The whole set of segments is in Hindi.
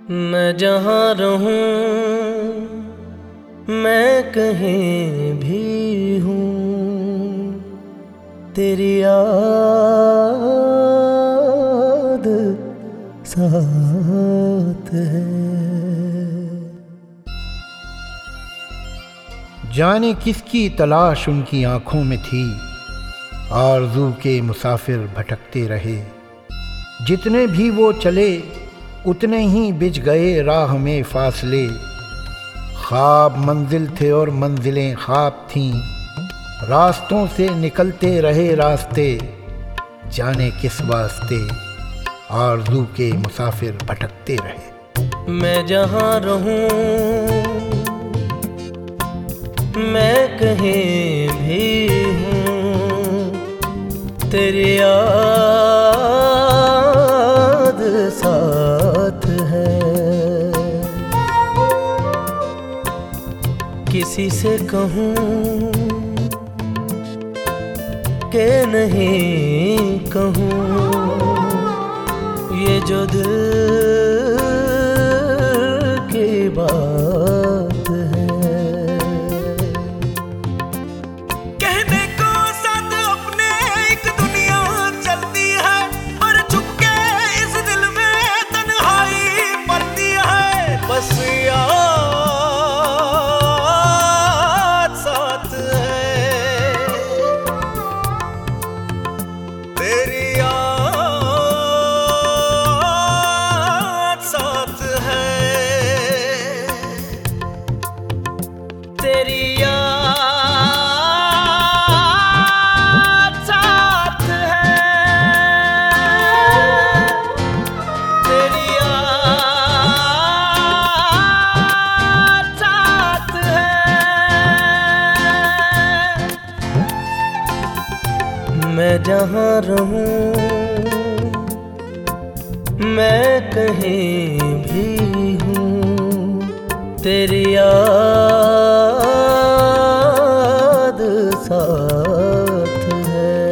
मैं जहाँ रहूं मैं कहीं भी हूँ, तेरी याद साथ है। जाने किसकी तलाश उनकी आंखों में थी, आरज़ू के मुसाफिर भटकते रहे। जितने भी वो चले उतने ही बिछ गए राह में फासले। ख्वाब मंजिल थे और मंजिलें ख्वाब थीं, रास्तों से निकलते रहे रास्ते। जाने किस वास्ते आरज़ू के मुसाफिर भटकते रहे। मैं जहाँ रहूं मैं कहीं भी हूँ, तेरी याद साथ है। किसी से कहूँ कि नहीं कहूँ, ये जो दिल की बात है। कहने को साथ अपने एक दुनिया चलती है, पर चुपके इस दिल में तन्हाई पड़ती है। बस याद साथ है, तेरी याद साथ है, तेरी याद साथ है, तेरी याद साथ है। मैं जहाँ रहूं मैं कहीं भी हूँ, तेरी याद साथ है।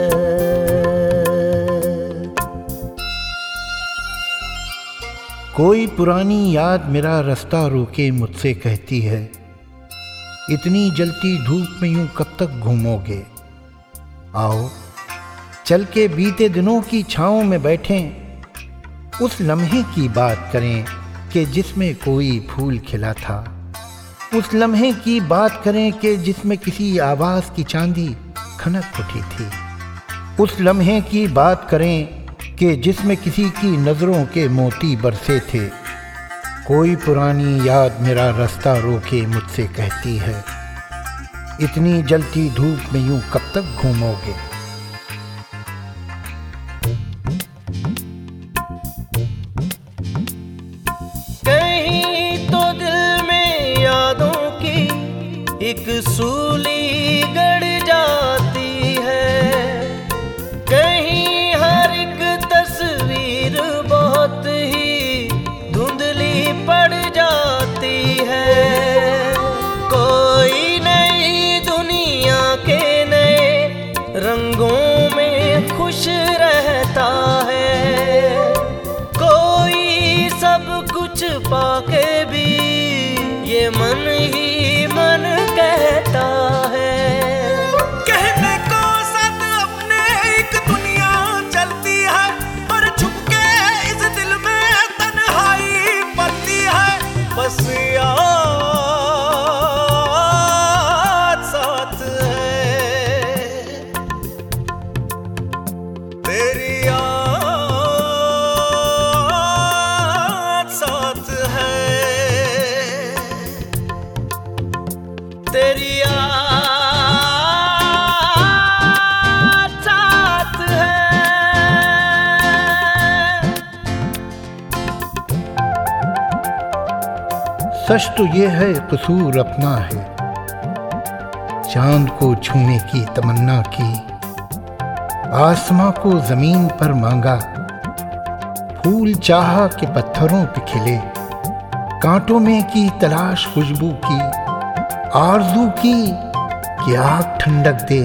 कोई पुरानी याद मेरा रास्ता रोके मुझसे कहती है, इतनी जलती धूप में यूं कब तक घूमोगे। आओ चल के बीते दिनों की छाँव में बैठें, उस लम्हे की बात करें कि जिसमें कोई फूल खिला था। उस लम्हे की बात करें कि जिसमें किसी आवाज़ की चांदी खनक उठी थी। उस लम्हे की बात करें कि जिसमें किसी की नज़रों के मोती बरसे थे। कोई पुरानी याद मेरा रास्ता रोके मुझसे कहती है, इतनी जलती धूप में यूं कब तक घूमोगे। कहीं तो दिल में यादों की एक सूली गड़ जाती है, कहीं हर एक तस्वीर बहुत ही धुंधली पड़ जाती है। कोई नई दुनिया के नए रंगों में खुश रहता है, कोई सब कुछ पाके भी ये मन ही मन कहता है। कहने को साथ अपने एक दुनिया चलती है, पर छुपके इस दिल में तन्हाई पड़ती है। बस याद साथ है, तेरी याद साथ है, तेरी याद साथ है। सच तो ये है कसूर अपना है, चांद को छूने की तमन्ना की, आसमां को जमीन पर मांगा, फूल चाहा कि पत्थरों पे खिले, कांटों में की तलाश खुशबू की, आरज़ू की कि आग ठंडक दे।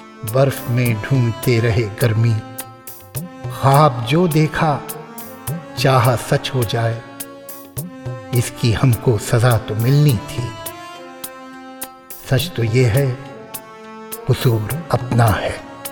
बर्फ में ढूंढते रहे गर्मी, ख्वाब जो देखा चाहा सच हो जाए, इसकी हमको सजा तो मिलनी थी। सच तो ये है, कसूर अपना है।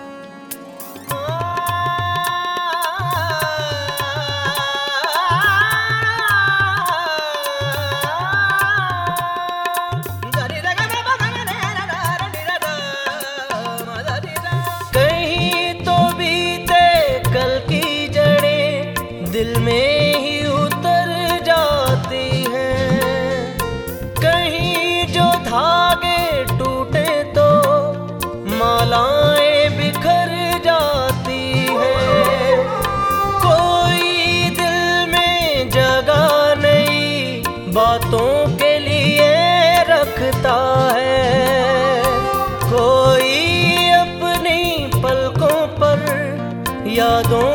कहीं तो बीते कल की जड़ें दिल में ही उतर जाती हैं, कहीं जो धागे टूटे तो मालाएं बिखर जाती हैं। कोई दिल में जगह नहीं बातों के लिए रखता है, कोई अपनी पलकों पर यादों